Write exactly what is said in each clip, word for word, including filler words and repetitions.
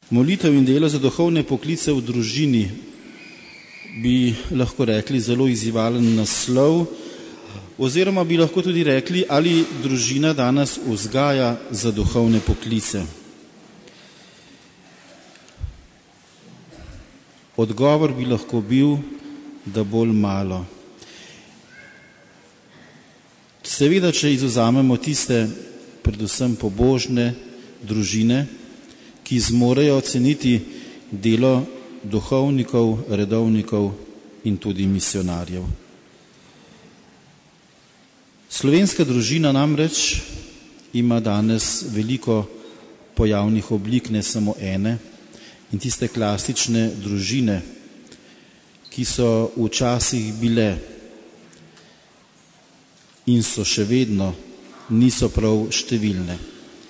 Molitev in delo za duhovne poklice v družini bi lahko rekli zelo izzivalen naslov, oziroma bi lahko tudi rekli, ali družina danes vzgaja za duhovne poklice. Odgovor bi lahko bil, da bolj malo. Seveda, če izvzamemo tiste predvsem pobožne družine, ki zmorejo ceniti delo duhovnikov, redovnikov in tudi misionarjev. Slovenska družina namreč ima danes veliko pojavnih oblik, ne samo ene, in tiste klasične družine, ki so včasih bile in so še vedno, niso prav številne.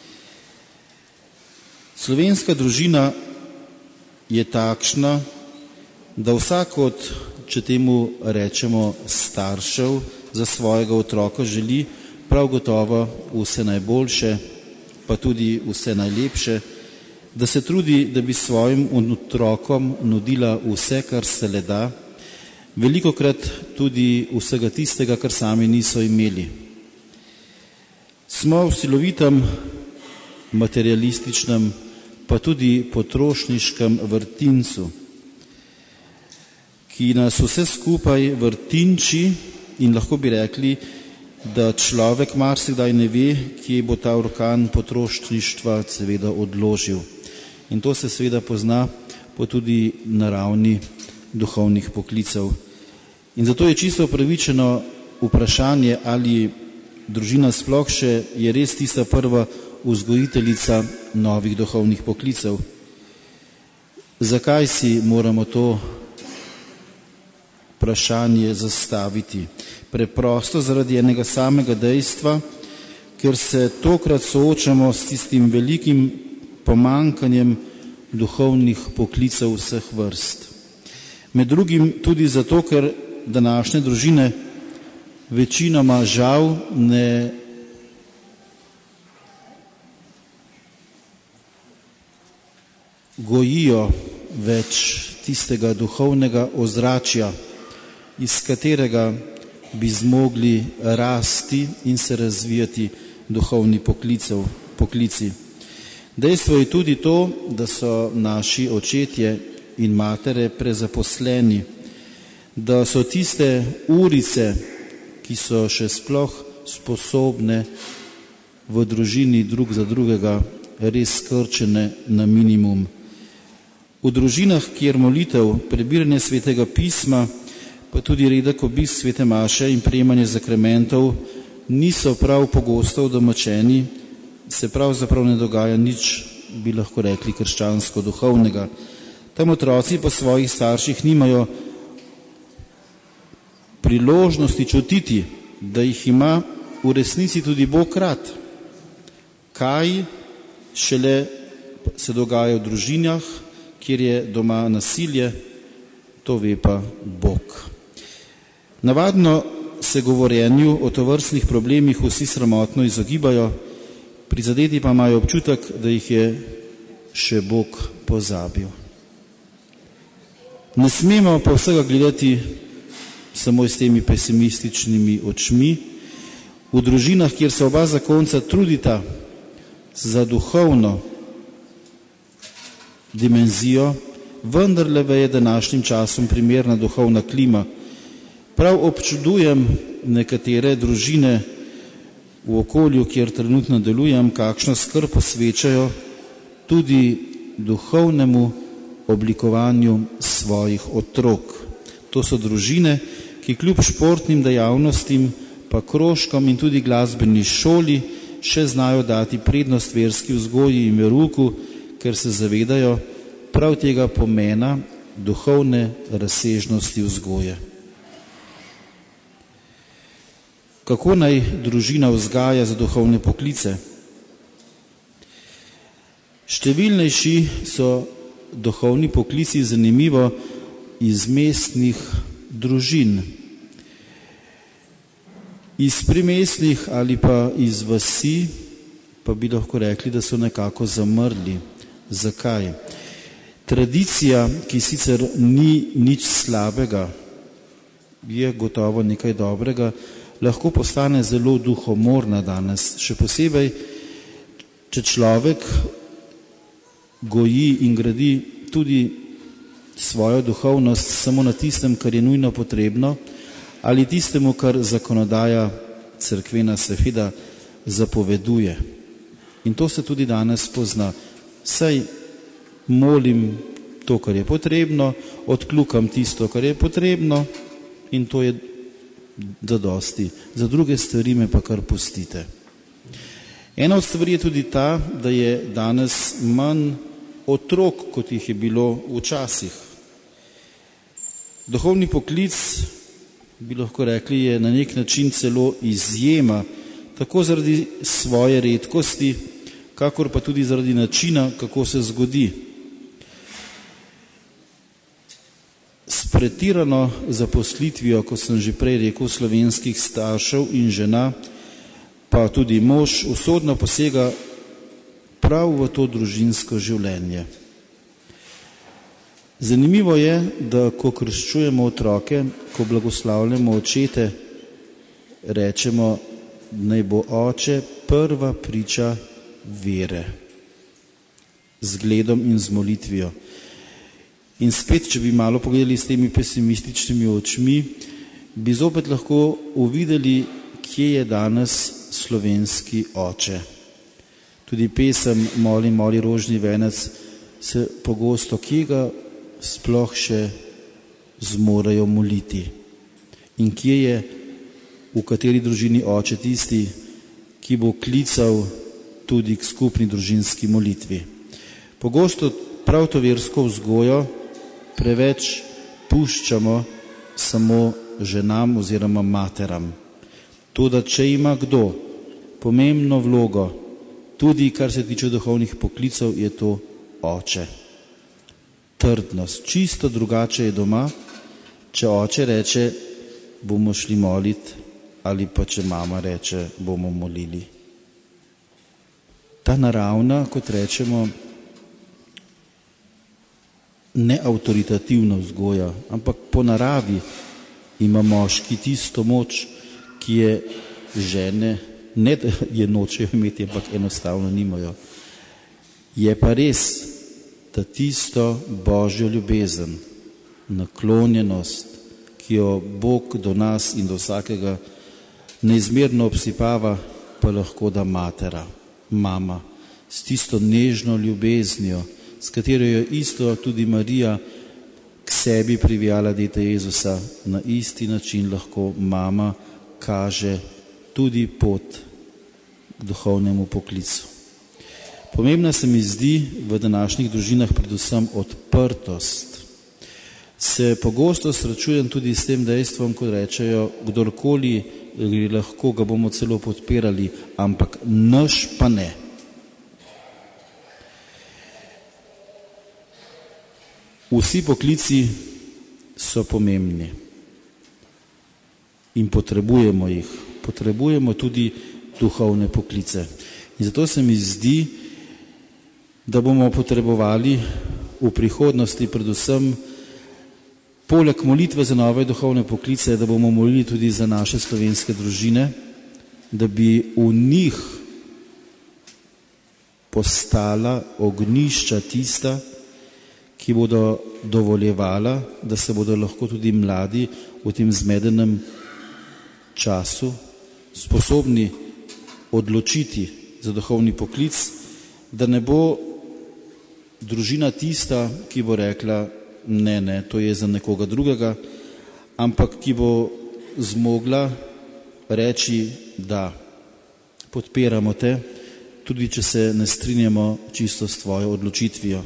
Slovenska družina je takšna, da vsak od, če temu rečemo, staršev za svojega otroka želi prav gotovo vse najboljše, pa tudi vse najlepše, da se trudi, da bi svojim otrokom nudila vse, kar se le da, velikokrat tudi vsega tistega, kar sami niso imeli. Smo v silovitem, materialističnem, pa tudi potrošniškem vrtincu, ki nas vse skupaj vrtinči in lahko bi rekli, da človek marsikdaj ne ve, kje bo ta orkan potrošništva seveda odložil. In to se seveda pozna po tudi na ravni duhovnih poklicev. In zato je čisto upravičeno vprašanje, ali družina sploh še je res tista prva vzgojiteljica novih duhovnih poklicev. Zakaj si moramo to vprašanje zastaviti? Preprosto zaradi enega samega dejstva, ker se tokrat soočamo s tistim velikim pomankanjem duhovnih poklicev vseh vrst. Med drugim tudi zato, ker današnje družine večinoma žal ne gojijo več tistega duhovnega ozračja, iz katerega bi zmogli rasti in se razvijati duhovni poklicev, poklici. Dejstvo je tudi to, da so naši očetje in matere prezaposleni, da so tiste urice, ki so še sploh sposobne v družini drug za drugega, res skrčene na minimum. V družinah, kjer molitev, prebiranje svetega pisma, pa tudi redek obisk svete maše in prejemanje zakramentov niso prav pogosto udomačeni, se pravzaprav ne dogaja nič, bi lahko rekli, krščansko duhovnega. Tam otroci po svojih starših nimajo priložnosti čutiti, da jih ima v resnici tudi Bog rad. Kaj šele se dogaja v družinah, kjer je doma nasilje, to ve pa Bog. Navadno se govorjenju o tovrstnih problemih vsi sramotno izogibajo, prizadeti pa imajo občutek, da jih je še Bog pozabil. Ne smemo pa vsega gledati samo s temi pesimističnimi očmi. V družinah, kjer se oba zakonca trudita za duhovno dimenzijo, vendarle je današnjim časom primerna duhovna klima. Prav občudujem nekatere družine v okolju, kjer trenutno delujem, kakšno skrb posvečajo tudi duhovnemu oblikovanju svojih otrok. To so družine, ki kljub športnim dejavnostim, pa krožkom in tudi glasbeni šoli še znajo dati prednost verski vzgoji in veruku, ker se zavedajo prav tega pomena duhovne razsežnosti vzgoje. Kako naj družina vzgaja za duhovne poklice? Številnejši so duhovni poklici, zanimivo, iz mestnih družin. Iz primestnih ali pa iz vasi pa bi lahko rekli, da so nekako zamrli. Zakaj? Tradicija, ki sicer ni nič slabega, je gotovo nekaj dobrega, lahko postane zelo duhomorna danes, še posebej, če človek goji in gradi tudi svojo duhovnost samo na tistem, kar je nujno potrebno, ali tistemu, kar zakonodaja cerkvena seveda zapoveduje. In to se tudi danes pozna. Saj molim to, kar je potrebno, odkljukam tisto, kar je potrebno, in to je zadosti. Za druge stvari me pa kar pustite. Ena od stvari je tudi ta, da je danes manj otrok, kot jih je bilo včasih. Duhovni poklic, bi lahko rekli, je na nek način celo izjema, tako zaradi svoje redkosti, kakor pa tudi zaradi načina, kako se zgodi. S pretirano zaposlitvijo, kot sem že prej rekel, slovenskih staršev in žena, pa tudi mož usodno posega prav v to družinsko življenje. Zanimivo je, da ko krščujemo otroke, ko blagoslavljamo očete, rečemo, naj bo oče prva priča vere, z zgledom in z molitvijo. In spet, če bi malo pogledali s temi pesimističnimi očmi, bi zopet lahko uvideli, kje je danes slovenski oče. Tudi pesem Moli, moli rožni venec se pogosto, kje ga sploh še zmorejo moliti. In kje je, v kateri družini oče tisti, ki bo klical tudi k skupni družinski molitvi. Pogosto prav to versko vzgojo preveč puščamo samo ženam oziroma materam. Toda če ima kdo pomembno vlogo, tudi kar se tiče duhovnih poklicev, je to oče. Trdnost. Čisto drugače je doma, če oče reče, bomo šli molit, ali pa če mama reče, bomo molili. Ta naravna, kot rečemo, ne avtoritativna vzgoja, ampak po naravi ima moški tisto moč, ki je žene, ne da je nočejo imeti, ampak enostavno nimajo. Je pa res, da tisto božjo ljubezen, naklonjenost, ki jo Bog do nas in do vsakega neizmerno obsipava, pa lahko da matera, mama, s tisto nežno ljubeznijo, s katero je isto tudi Marija k sebi privijala dete Jezusa, na isti način lahko mama kaže tudi pot k duhovnemu poklicu. Pomembna se mi zdi v današnjih družinah predvsem odprtost. Se pogosto srečujem tudi s tem dejstvom, ko rečejo, kdorkoli gre lahko, ga bomo celo podpirali, ampak naš pa ne. Vsi poklici so pomembni in potrebujemo jih. Potrebujemo tudi duhovne poklice. In zato se mi zdi, da bomo potrebovali v prihodnosti predvsem poleg molitve za nove duhovne poklice, da bomo molili tudi za naše slovenske družine, da bi v njih postala ognjišča tista, ki bodo dovoljevala, da se bodo lahko tudi mladi v tem zmedenem času sposobni odločiti za duhovni poklic, da ne bo družina tista, ki bo rekla, ne, ne, to je za nekoga drugega, ampak ki bo zmogla reči, da podpiramo te, tudi če se ne strinjamo čisto s tvojo odločitvijo.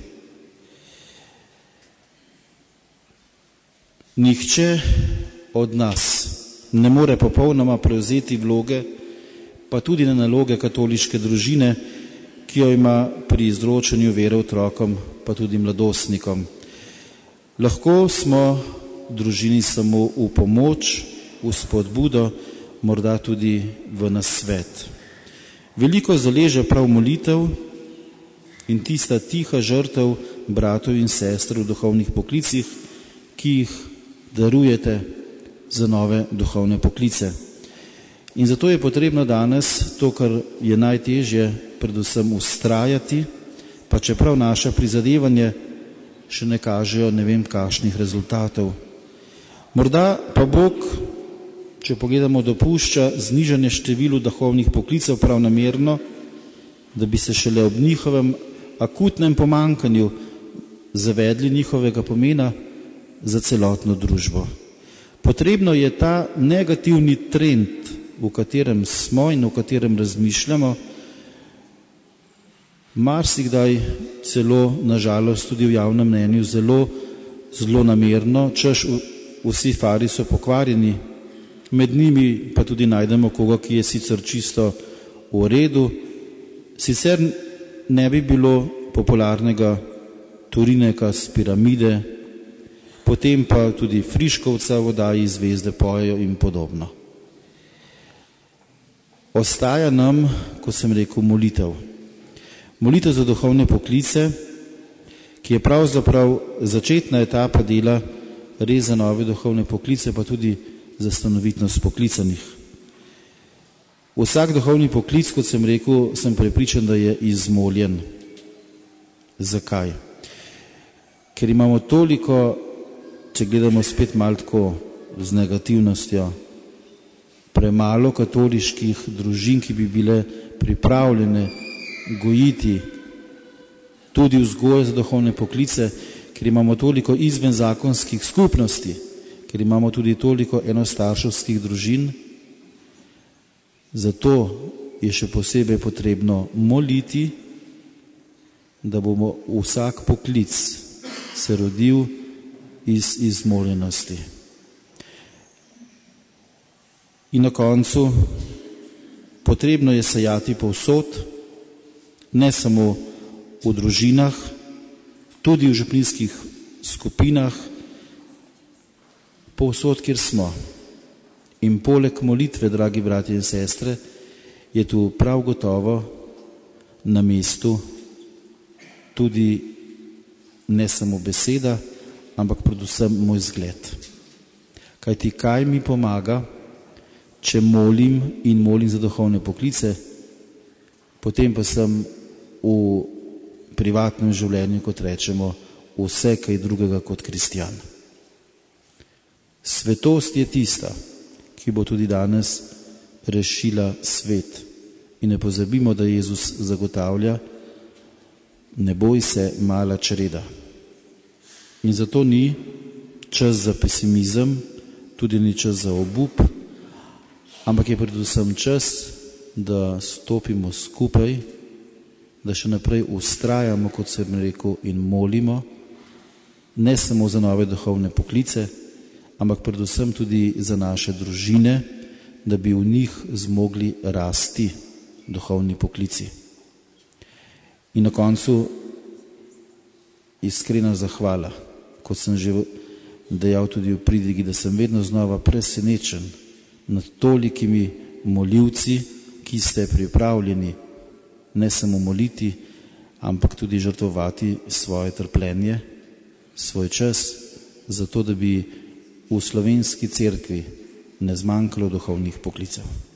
Nihče od nas ne more popolnoma prevzeti vloge, pa tudi ne naloge katoliške družine, ki jo ima pri izročanju vere otrokom, pa tudi mladostnikom. Lahko smo družini samo v pomoč, v spodbudo, morda tudi v nasvet. Veliko zaleže prav molitev in tista tiha žrtev bratov in sester v duhovnih poklicih, ki jih darujete za nove duhovne poklice. In zato je potrebno danes to, kar je najtežje, predvsem ustrajati, pa čeprav naša prizadevanje še ne kažejo ne vem kakšnih rezultatov. Morda pa Bog, če pogledamo, dopušča znižanje številu duhovnih poklicev prav namerno, da bi se šele ob njihovem akutnem pomanjkanju zavedli njihovega pomena za celotno družbo. Potrebno je ta negativni trend, v katerem smo in v katerem razmišljamo, marsikdaj celo, nažalost, tudi v javnem mnenju zelo zlonamerno, češ vsi fari so pokvarjeni, med njimi pa tudi najdemo koga, ki je sicer čisto v redu. Sicer ne bi bilo popularnega Turineka s Piramide, potem pa tudi Friškovca v oddaji Zvezde pojejo in podobno. Ostaja nam, ko sem rekel, molitev. Molitev za duhovne poklice, ki je pravzaprav začetna etapa dela res za nove duhovne poklice, pa tudi za stanovitnost poklicanih. Vsak duhovni poklic, kot sem rekel, sem prepričan, da je izmoljen. Zakaj? Ker imamo toliko, če gledamo spet malo tako z negativnostjo, premalo katoliških družin, ki bi bile pripravljene gojiti tudi vzgojo za duhovne poklice, ker imamo toliko izvenzakonskih skupnosti, ker imamo tudi toliko enostarševskih družin. Zato je še posebej potrebno moliti, da bomo vsak poklic se rodil iz izmoljenosti. In na koncu, potrebno je sejati povsod, ne samo v družinah, tudi v župnijskih skupinah, povsod, kjer smo. In poleg molitve, dragi bratje in sestre, je tu prav gotovo na mestu tudi ne samo beseda, ampak predvsem moj zgled. Kajti kaj mi pomaga, če molim in molim za duhovne poklice, potem pa sem v privatnem življenju, kot rečemo, vse kaj drugega kot kristjan. Svetost je tista, ki bo tudi danes rešila svet. In ne pozabimo, da Jezus zagotavlja, ne boj se, mala čreda. In zato ni čas za pesimizem, tudi ni čas za obup, ampak je predvsem čas, da stopimo skupaj, da še naprej ustrajamo, kot sem rekel, in molimo, ne samo za nove duhovne poklice, ampak predvsem tudi za naše družine, da bi v njih zmogli rasti duhovni poklici. In na koncu iskrena zahvala, kot sem že dejal tudi v pridigi, da sem vedno znova presenečen nad tolikimi molivci, ki ste pripravljeni ne samo moliti, ampak tudi žrtvovati svoje trpljenje, svoj čas, zato da bi v slovenski cerkvi ne zmanjkalo duhovnih poklicev.